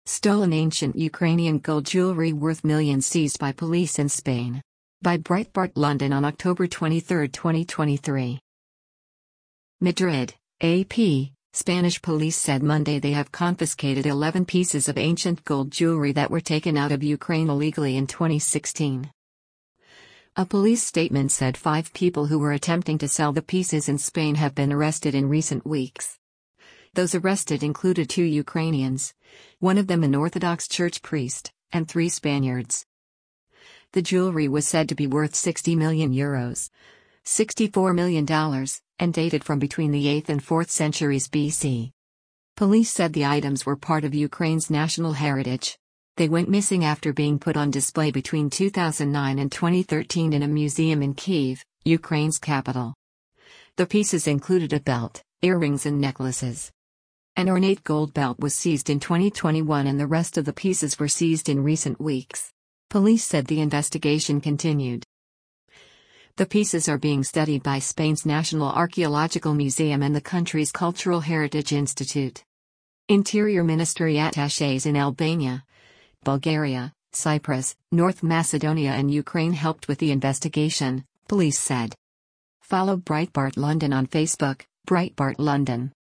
Stolen ancient Ukrainian gold jewelry worth millions seized by police in Spain. By Breitbart London on October 23, 2023. Madrid, AP. Spanish police said Monday they have confiscated 11 pieces of ancient gold jewelry that were taken out of Ukraine illegally in 2016. A police statement said 5 people who were attempting to sell the pieces in Spain have been arrested in recent weeks. Those arrested included 2 Ukrainians, one of them an Orthodox church priest, and 3 Spaniards. The jewelry was said to be worth €60 million, $64 million, and dated from between the 8th and 4th centuries BC. Police said the items were part of Ukraine's national heritage. They went missing after being put on display between 2009 and 2013 in a museum in Kyiv, Ukraine's capital. The pieces included a belt, earrings and necklaces. An ornate gold belt was seized in 2021 and the rest of the pieces were seized in recent weeks. Police said the investigation continued. The pieces are being studied by Spain's National Archaeological Museum and the country's Cultural Heritage Institute. Interior Ministry attachés in Albania, Bulgaria, Cyprus, North Macedonia and Ukraine helped with the investigation, police said. Follow Breitbart London on Facebook, Breitbart London.